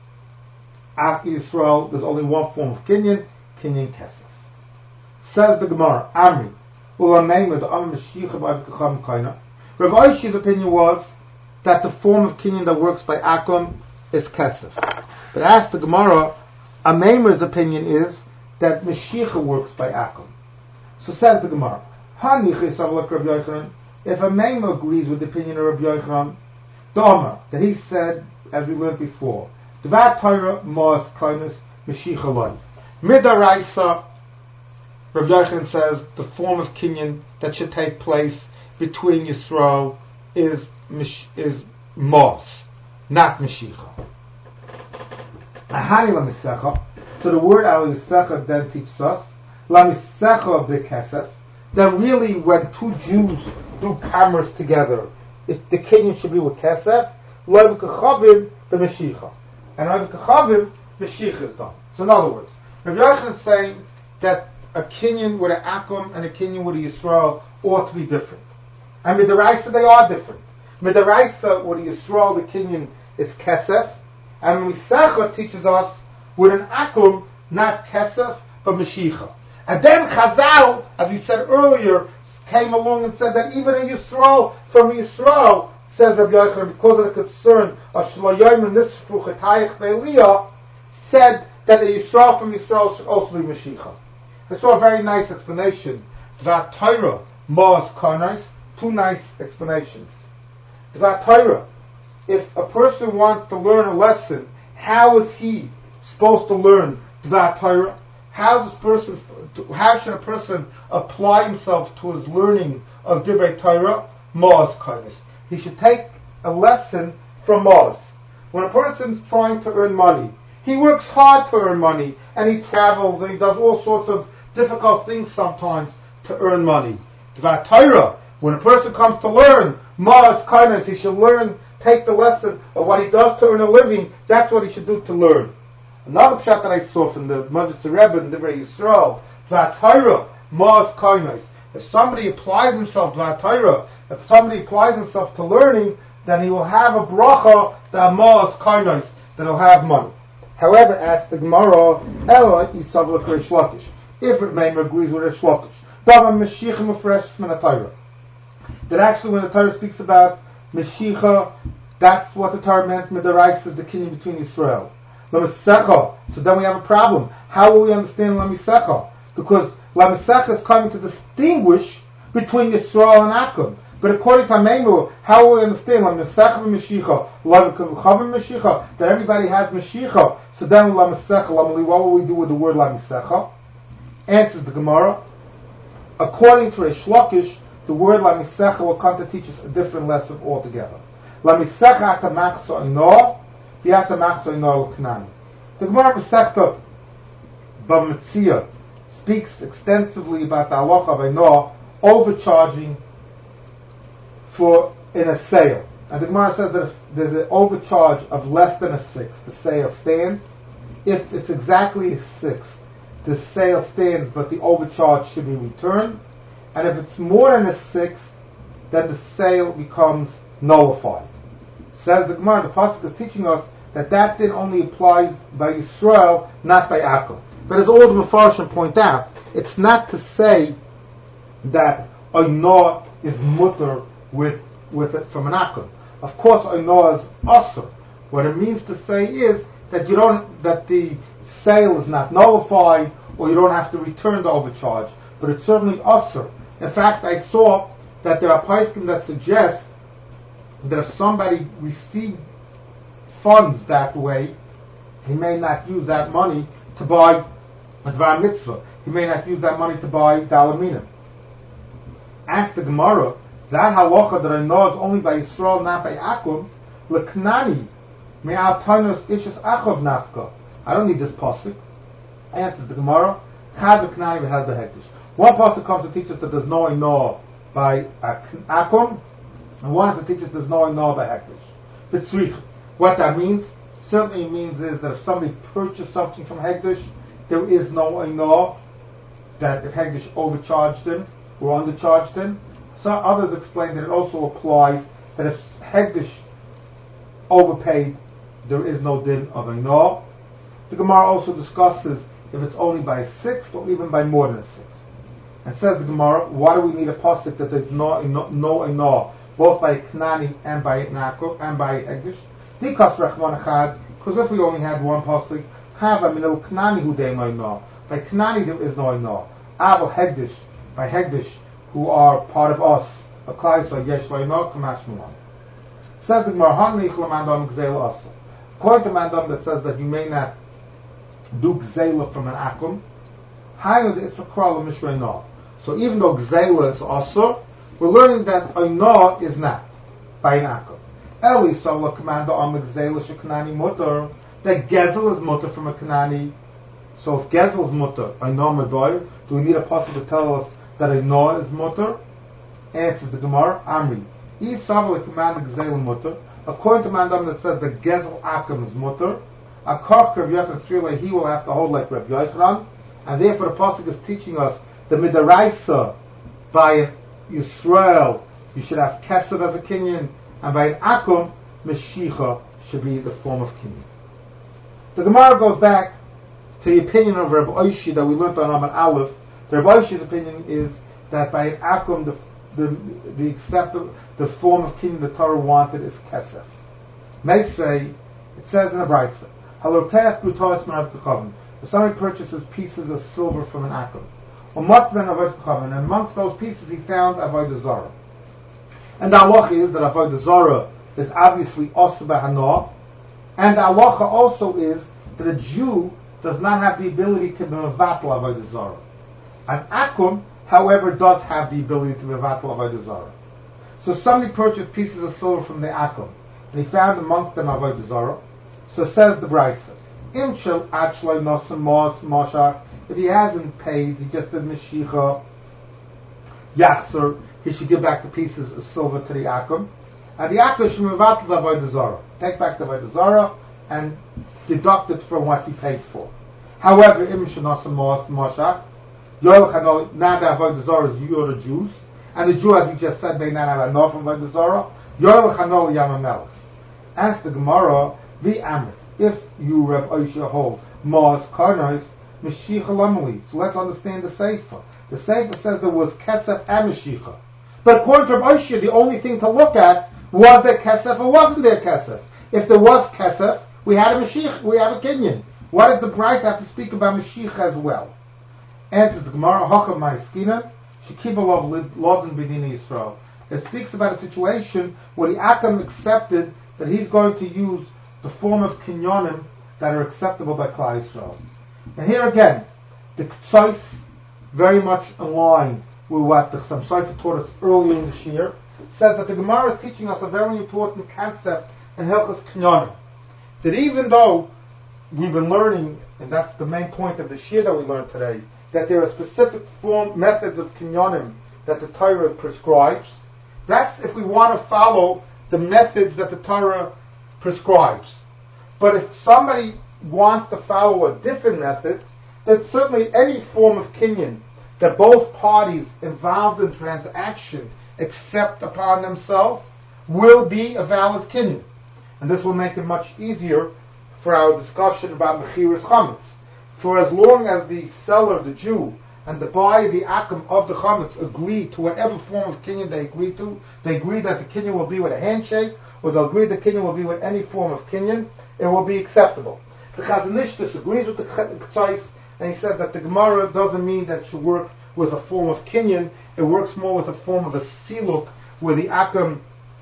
Ak Yisrael, there's only one form of Kinyan, Kinyan Kesef. Says the Gemara, Amri, Ulameimed, Am Mashiach Avkachavim Kaina. Rav Aishi's opinion was that the form of Kinyan that works by Akum is Kesef. But ask the Gemara, a Maimer's opinion is that Mashiach works by Akum. So says the Gemara, if a Maimer agrees with the opinion of Rabbi Yochanan, Dama, that he said, as we learned before, Dvar Torah Ma'as Kainis Mashiach Eloi. Midaraisa, Rabbi Yochanan says the form of Kinyan that should take place between Yisrael is is Mos, not Mashiach. Ahani la Misecha. So the word al Misecha then teaches us la Misecha b'Kesef, that really when two Jews do commerce together, if the Kinyan should be with Kesef, lo v'kachavim b'Mashiach, and lo v'kachavim Mashiach is done. So in other words, Rabbi Yochanan is saying that a Kinyan with an Akum and a Kinyan with a Yisrael ought to be different. And with the Raisa they are different. Midaraisa, with the Yisrael, the Kinyan is Kesef, and Misecha teaches us with an Akum, not Kesef, but Mashiach. And then Chazal, as we said earlier, came along and said that even a Yisrael, from Yisrael, says Rabbi Yochanan, because of the concern of Shloyim and Nisfru Chetayich Be'eliyah, said that the Yisrael from Yisrael should also be Mashiach. I saw a very nice explanation. Dvar Torah, Ma'as Karnais, two nice explanations. Dvar Torah, if a person wants to learn a lesson, how is he supposed to learn Dvar Torah? How does person, how should a person apply himself to his learning of Divrei Torah? Ma'as Karnais. He should take a lesson from Ma'as. When a person is trying to earn money, he works hard to earn money, and he travels, and he does all sorts of difficult things sometimes to earn money. Dvar Torah, when a person comes to learn Ma'as Karnais, he should learn, take the lesson of what he does to earn a living. That's what he should do to learn. Another pshat that I saw from the Majid Rebbe and Divrei Yisrael, Dvar Torah, Ma'as Karnais. If somebody applies himself to Dvar Torah, if somebody applies himself to learning, then he will have a bracha, the Ma'as Karnais, that he'll have money. However, as the Gemara, Ela Yisav L'Kei Shlokish. If it may agrees with Rish Lakish, that actually when the Torah speaks about Mashiach, that's what the Torah meant, Midaraisa is the kinyan between Yisrael. Lamisecha, so then we have a problem. How will we understand Lamisecha? Because Lamisecha is coming to distinguish between Yisrael and Akum. But according to Amemu, how will we understand Lamisecha and Mashiach, Lamikav and Mashiach, that everybody has Mashiach? So then Lamisecha, Lamali, what will we do with the word Lamisecha? Answers the Gemara. According to Rish Lakish, the word Lamisecha will come to teach us a different lesson altogether. Lamisecha atamachso ino, v'atamachso ino l'knani. The Gemara Masechta B'Metzia speaks extensively about the halacha of ino, overcharging for in a sale. And the Gemara says that if there's an overcharge of less than a sixth, the sale stands. If it's exactly a sixth, the sale stands, but the overcharge should be returned. And if it's more than a sixth, then the sale becomes nullified. Says the Gemara, the Pasuk is teaching us that that din only applies by Yisrael, not by Akum. But as all the Mefarshim point out, it's not to say that Oinah is mutter with, with it from an Akum. Of course, Oinah is asur. What it means to say is that you don't, that the sale is not nullified, or you don't have to return the overcharge, but it's certainly asur. In fact, I saw that there are poskim that suggest that if somebody received funds that way, he may not use that money to buy a dvar mitzvah. He may not use that money to buy dalaminim. Ask the Gemara, that halacha that I know is only by Yisrael, not by Akum, l'knani me'al tainos ishas achov nafka. I don't need this pasuk. Answers the Gemara, chad v'knani v'had v'hektish. One pasuk comes to teach us that there's no inor by Akum, and one is to teach us there's no inor by hektish. B'tzrich. What that means, certainly means is that if somebody purchased something from hektish, there is no inor, that if hektish overcharged him or undercharged him. Some others explain that it also applies that if hektish overpaid, there is no din of inor. The Gemara also discusses if it's only by a sixth or even by more than a sixth. And says the Gemara, why do we need a pasuk that there's no no no inor, both by Knani and by Naakov and by Hegdish? Because if we only had one pasuk, have a minil Knani who they no inor. By Knani there is no inor. Aval Hegdish, by Hegdish, who are part of us, applies to yesh lo inor kamash mulan. Says the Gemara, Hanli chlamandam gzeil also. According to mandam that says that you may not do gzeila from an akum, higher it's a kral mishreinah. So even though gzeila is also, we're learning that oinah is not by an akum. Eli sola commander on gzeila sheknani mutter, that gezel is mutter from a kanani. So if gezel is mutter, oinah medoy, do we need a pasuk to tell us that oinah is mutter? Answers the Gemara, Amri. If sola commander gzeila mutter, according to mandam that says that gezel akum is mutter, a Karch Rav Yochanan, he will have to hold like Rav Yochanan, and therefore the pasuk is teaching us the midaraisa by Yisrael you should have kesef as a kinyan, and by an akum meshicha should be the form of kinyan. The Gemara goes back to the opinion of Rabbi Oishi that we learned on Amar Aleph. The Rabbi Oishi's opinion is that by an akum the the the acceptable, the form of kinyan the Torah wanted is kesef. Meisvei, it says in a brayso, halokech brutos marav kechavim. If somebody purchases pieces of silver from an akum, or motzben avodah kechavim, and amongst those pieces he found avodah zarah. And the halacha is that avodah zarah is obviously osur b'hanoah, and the halacha also is that a Jew does not have the ability to be mevatel avodah zarah. An akum, however, does have the ability to be mevatel avodah zarah. So somebody purchased pieces of silver from the akum, and he found amongst them avodah zarah. So says the brayso, im shel achloi nosan mos moshach. If he hasn't paid, he just did meshicha yachzer, he should give back the pieces of silver to the akum, and the akum should mevatel avodah zarah. Take back the avodah zarah and deduct it from what he paid for. However, im shel nosan mos moshach, yoel chanol, now the avodah zarah is you're the Jews, and the Jew, as we just said, they not have enough from avodah zarah. Yoel chanol yamamelech. Ask the Gemara, vi amr, if you Reb Oishia hold mos karnos meshicha lamali. So let's understand the Sefer. The Sefer says there was kesef and meshicha, but according to Reb Oishia, the only thing to look at was there kesef or wasn't there kesef. If there was kesef, we had a meshicha, we have a kinyan. What does the price have to speak about meshicha as well? Answers the Gemara, hachav ma'askina shekibalav lodin b'dinei Yisrael. It speaks about a situation where the Akam accepted that he's going to use the form of kinyonim that are acceptable by Klal Yisrael. And here again, the K'tzais very much in line with what the Chassam Sofer taught us earlier in the Shir, says that the Gemara is teaching us a very important concept in Hilchos Kinyonim. That even though we've been learning, and that's the main point of the Shir that we learned today, that there are specific form methods of kinyonim that the Torah prescribes, that's if we want to follow the methods that the Torah prescribes. But if somebody wants to follow a different method, then certainly any form of kinyan that both parties involved in transaction accept upon themselves will be a valid kinyan. And this will make it much easier for our discussion about mechiras chametz. For as long as the seller, the Jew, and the buyer, the akum of the chametz, agree to whatever form of kinyan they agree to, they agree that the kinyan will be with a handshake, or they'll agree the kinyan will be with any form of kinyan, it will be acceptable. The Chazon Ish disagrees with the K'tzais, and he says that the Gemara doesn't mean that it should work with a form of kinyan, it works more with a form of a siluk, where the akum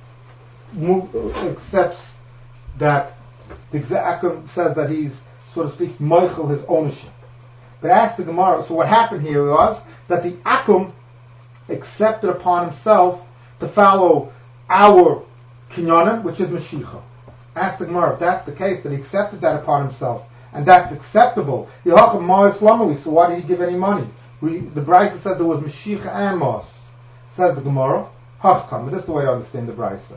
accepts that, the akum says that he's, so to speak, moichel his ownership. But ask the Gemara, so what happened here was that the akum accepted upon himself to follow our kinyanim, which is Mashiach. Ask the Gemara, if that's the case, that he accepted that upon himself, and that's acceptable, so why did he give any money? We, the Brisa said there was Mashiach and Mos. Says the Gemara, Hachkam, this is the way I understand the Brisa.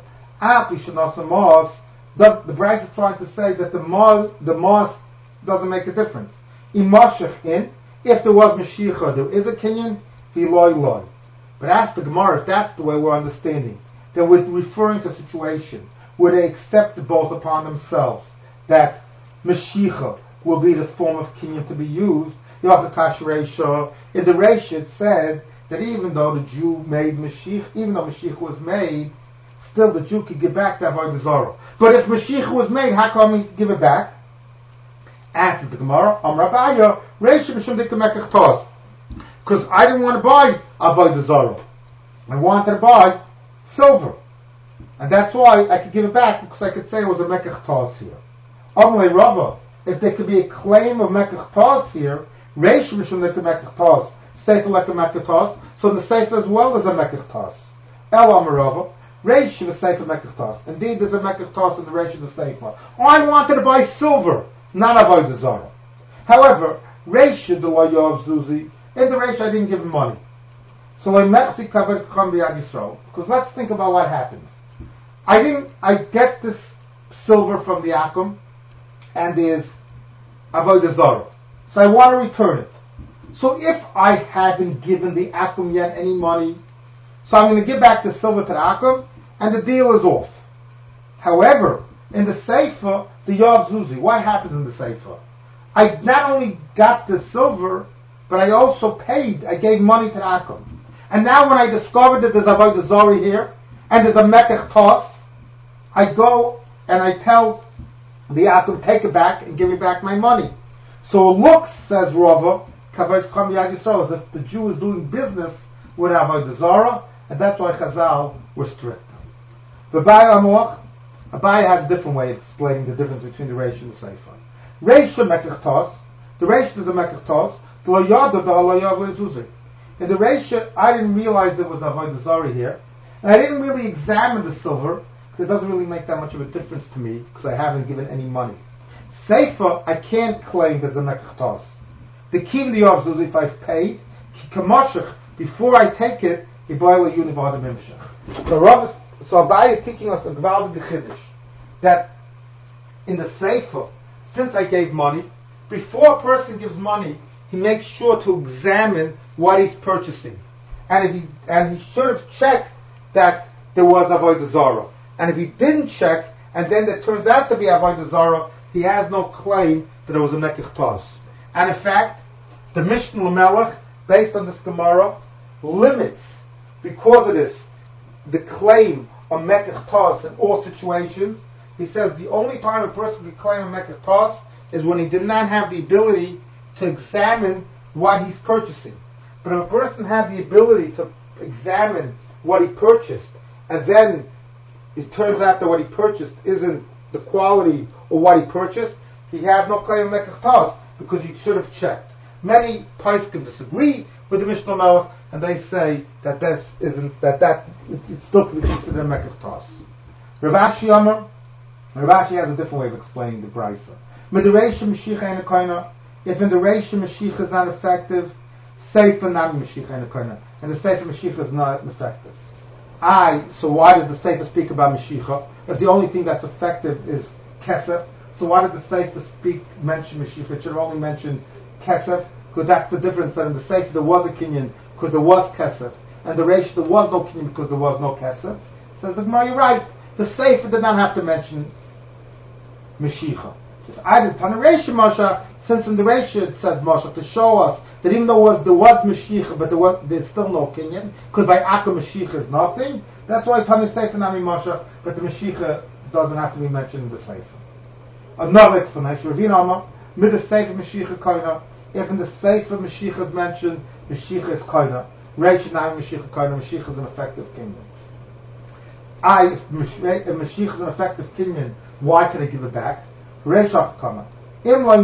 The Brisa is trying to say that the Mos, the Mos doesn't make a difference. In, if there was Mashiach, there is a kinyan, v'loi loi. But ask the Gemara, if that's the way we're understanding, then we're referring to a situation where they accept both upon themselves that Mashiach will be the form of kinyan to be used. In the Reisha it said that even though the Jew made Mashiach, even though Mashiach was made, still the Jew could give back the Avodah Zarah. But if Mashiach was made, how come he could give it back? Answers the Gemara, Amar Abaya, Reisha b'shum dekemekach tos. Because I didn't want to buy Avodah Zarah. I wanted to buy silver. And that's why I could give it back, because I could say it was a mekach tos here. Amalei Rava, if there could be a claim of mekach tos here, Reisha b'shum dekemekach tos, Sefer like a mekach tos, so the Sefer as well is a mekach tos. El Amar Rava, Reisha v'Sefer mekach tos. Indeed, there's a mekach tos in the Reisha of the Sefer. I wanted to buy silver, not Avodah Zarah. However, Reisha the law of Zuzi, in the Reisha I didn't give him money. So I mechsi kavod chum b'yad Yisrael. Because let's think about what happens. I didn't. I get this silver from the akum, and there's Avodah Zarah. So I want to return it. So if I haven't given the akum yet any money, so I'm going to give back the silver to the akum, and the deal is off. However, in the Sefer, the Yav Zuzi, what happened in the Sefer? I not only got the silver, but I also paid, I gave money to the Akum. And now when I discovered that there's a Avodah Zarah here, and there's a Mekach Toss, I go and I tell the Atum, take it back and give me back my money. So it looks, says Rava, as if the Jew is doing business with Avodah Zarah, and that's why Chazal were strict. Abai has a different way of explaining the difference between the Reish and the Seifa. Reish Mekach Toss, the Reish is a Mekach Toss, in the Reish, I didn't realize there was Avodah Zarah here, and I didn't really examine the silver, because it doesn't really make that much of a difference to me, because I haven't given any money. Seifa, I can't claim there's a Mekach Toss. The Kim the Yavzuz, if I've paid, before I take it, so Rav, so Abai is teaching us a Gvaldig Chiddush, that in the Seifa, since I gave money, before a person gives money, he makes sure to examine what he's purchasing. And if he, and he should have checked that there was Avodah Zarah. And if he didn't check, and then it turns out to be Avodah Zarah, he has no claim that it was a Mekach Toss. And in fact, the Mishnah L'Melech, based on this Gemara, limits, because of this, the claim of Mekach Toss in all situations. He says the only time a person can claim a Mekach Toss is when he did not have the ability to examine what he's purchasing. But if a person had the ability to examine what he purchased, and then it turns out that what he purchased isn't the quality of what he purchased, he has no claim of Mekach Toss, because he should have checked. Many poskim disagree with the Mishnah Melech, and they say that this isn't, that that, it, it's still to be considered a Mekach Toss. Rav Ashi Amar, Rav Ashi has a different way of explaining the Brisa. Midrash Mashiach and Koina. If in the Reish Mashiach is not effective, Seifa not Mashiach and Koina, and the Seifa Mashiach is not effective. I. So why does the Seifa speak about Mashiach? If the only thing that's effective is Kesef, so why did the Seifa speak mention Mashiach? It should only mention Kesef, because that's the difference. That in the Seifa there was a kinyan because there was Kesef, and the Reish there was no kinyan because there was no Kesef. Says the Gemara, you're right. The Seifa did not have to mention Mashiach. Just I did Tana Reish Masha. Since in the Reish it says Masha to show us that even though was, there was Mashiach, but there was, there's still no kinyan, because by Akka Mashiach is nothing. That's why Tana Seifa Nami Masha, but the Mashiach doesn't have to be mentioned in the Seifa. Another explanation, Ravina Amar, mid the Seifa Mashiach Koina. If in the Seifa Mashiach is mentioned, Mashiach is Koina. Reish Nami Mashiach Koina. Mashiach is an effective kinyan. I, if Mashiach is an effective kinyan, why can I give it back? Reish Achkama. In the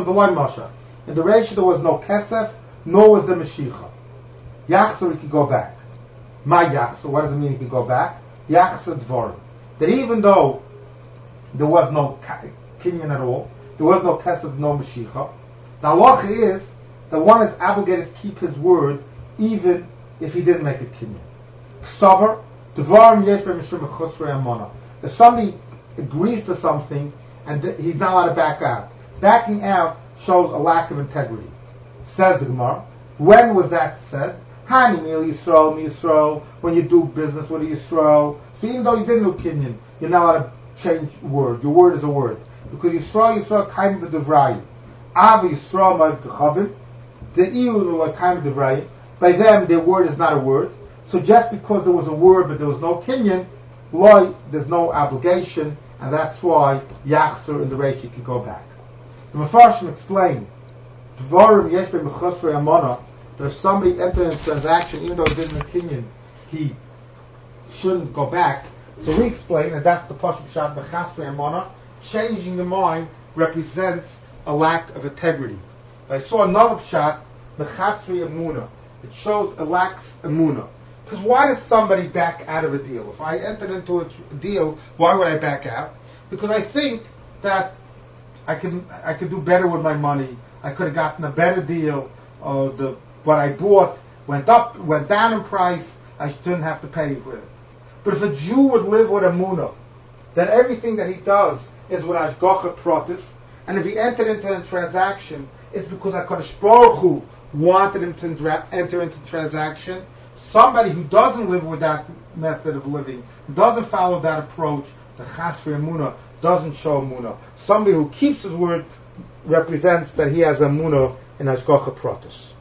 Reish there was no Kesef, nor was the Mashiach. Yachzer he could go back. My Yachzer, what does it mean he could go back? Yachzer Dvorim. That even though there was no kinyan at all, there was no Kesef, no Mashiach, the halacha is that one is obligated to keep his word even if he didn't make a kinyan. Ksavar, Dvorim yesh b'mishum chusrei amona. If somebody agrees to something and th- he's not allowed to back out, backing out shows a lack of integrity. Says the Gemara, when was that said? Hani mil Yisrael, mi Yisrael, when you do business with Yisrael. So even though you didn't do kinyan, you're not allowed to change word. Your word is a word. Because Yisrael, Yisrael, kaim b'devrayim. Ava Yisrael, ma'av k'chavim. The iyu, like kaim b'devrayim. By them, their word is not a word. So just because there was a word, but there was no kinyan, loy, there's no obligation, and that's why Yachzer in the Reish could go back. The Mefarshim explain, Dvarim yesh b'mechusrei amona, that if somebody entered a transaction, even though he didn't have kinyan, he shouldn't go back. So we explain that that's the Pashup Shat b'chasrei amona. Changing the mind represents a lack of integrity. I saw another shot, b'chasrei amuna. It shows a lacks amuna. Because why does somebody back out of a deal? If I entered into a deal, why would I back out? Because I think that I can I could do better with my money. I could have gotten a better deal. Or the what I bought went up, went down in price. I shouldn't have to pay for it. But if a Jew would live with a munah, that everything that he does is with Ashgacha Protis, and if he entered into a transaction, it's because HaKadosh Baruch Hu wanted him to tra- enter into the transaction. Somebody who doesn't live with that method of living, doesn't follow that approach, the Chasri Emunah, doesn't show Emunah. Somebody who keeps his word represents that he has Emunah in Ashgacha Protis.